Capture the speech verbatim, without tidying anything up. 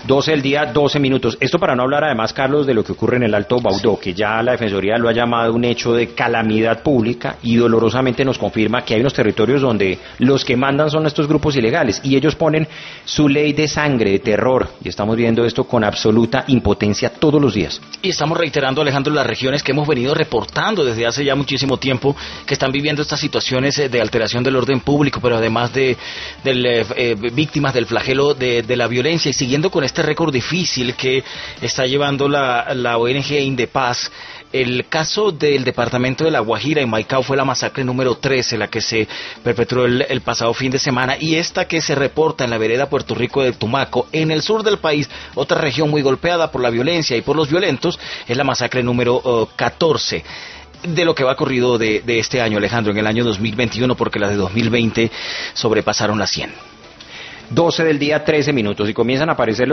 doce del día, doce minutos. Esto para no hablar además, Carlos, de lo que ocurre en el Alto Baudó, que ya la Defensoría lo ha llamado un hecho de calamidad pública y dolorosamente nos confirma que hay unos territorios donde los que mandan son estos grupos ilegales y ellos ponen su ley de sangre, de terror, y estamos viendo esto con absoluta impotencia todos los días. Y estamos reiterando, Alejandro, las regiones que hemos venido reportando desde hace ya muchísimo tiempo que están viviendo estas situaciones de alteración del orden público, pero además de, de eh, víctimas del flagelo de, de la violencia, y siguiendo con este récord difícil que está llevando la, la O N G Indepaz. El caso del departamento de La Guajira en Maicao fue la masacre número trece, la que se perpetró el, el pasado fin de semana, y esta que se reporta en la vereda Puerto Rico de Tumaco, en el sur del país, otra región muy golpeada por la violencia y por los violentos, es la masacre número uh, catorce. De lo que va corrido de, de este año, Alejandro, en el año dos mil veintiuno, porque las de dos mil veinte sobrepasaron las cien. doce del día, trece minutos, y comienzan a aparecer